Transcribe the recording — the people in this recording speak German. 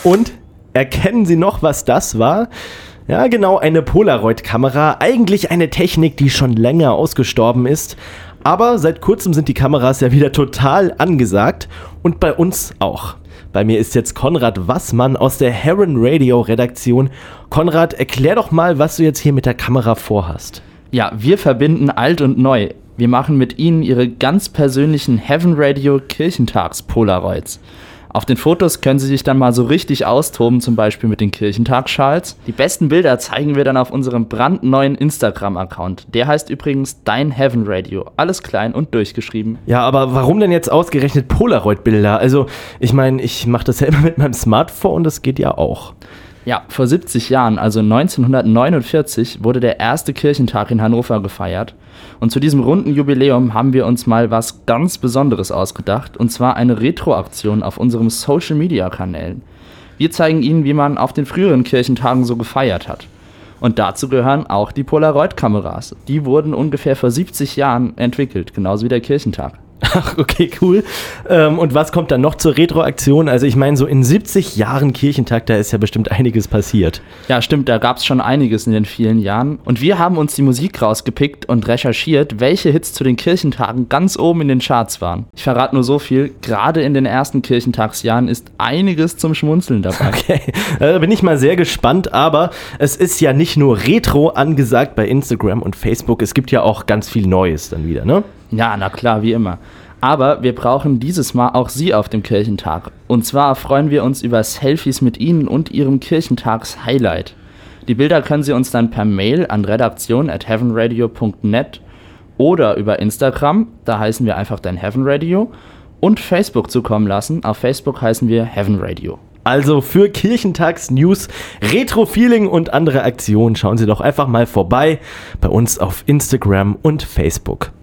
Und erkennen Sie noch, was das war? Ja, genau, eine Polaroid-Kamera. Eigentlich eine Technik, die schon länger ausgestorben ist. Aber seit kurzem sind die Kameras ja wieder total angesagt. Und bei uns auch. Bei mir ist jetzt Konrad Wassmann aus der Heaven Radio Redaktion. Konrad, erklär doch mal, was du jetzt hier mit der Kamera vorhast. Ja, wir verbinden alt und neu. Wir machen mit Ihnen Ihre ganz persönlichen Heaven Radio Kirchentags-Polaroids. Auf den Fotos können Sie sich dann mal so richtig austoben, zum Beispiel mit den Kirchentagsschals. Die besten Bilder zeigen wir dann auf unserem brandneuen Instagram-Account. Der heißt übrigens Dein Heaven Radio. Alles klein und durchgeschrieben. Ja, aber warum denn jetzt ausgerechnet Polaroid-Bilder? Also, ich meine, ich mache das ja immer mit meinem Smartphone und das geht ja auch. Ja, vor 70 Jahren, also 1949, wurde der erste Kirchentag in Hannover gefeiert. Und zu diesem runden Jubiläum haben wir uns mal was ganz Besonderes ausgedacht, und zwar eine Retro-Aktion auf unserem Social-Media-Kanälen. Wir zeigen Ihnen, wie man auf den früheren Kirchentagen so gefeiert hat. Und dazu gehören auch die Polaroid-Kameras. Die wurden ungefähr vor 70 Jahren entwickelt, genauso wie der Kirchentag. Ach, okay, cool. Und was kommt dann noch zur Retro-Aktion? Also ich meine, so in 70 Jahren Kirchentag, da ist ja bestimmt einiges passiert. Ja, stimmt, da gab es schon einiges in den vielen Jahren. Und wir haben uns die Musik rausgepickt und recherchiert, welche Hits zu den Kirchentagen ganz oben in den Charts waren. Ich verrate nur so viel, gerade in den ersten Kirchentagsjahren ist einiges zum Schmunzeln dabei. Okay, da bin ich mal sehr gespannt, aber es ist ja nicht nur Retro angesagt bei Instagram und Facebook, es gibt ja auch ganz viel Neues dann wieder, ne? Ja, na klar, wie immer. Aber wir brauchen dieses Mal auch Sie auf dem Kirchentag. Und zwar freuen wir uns über Selfies mit Ihnen und Ihrem Kirchentags-Highlight. Die Bilder können Sie uns dann per Mail an redaktion@heavenradio.net oder über Instagram, da heißen wir einfach Dein Heaven Radio, und Facebook zukommen lassen. Auf Facebook heißen wir Heaven Radio. Also für Kirchentags-News, Retro-Feeling und andere Aktionen schauen Sie doch einfach mal vorbei bei uns auf Instagram und Facebook.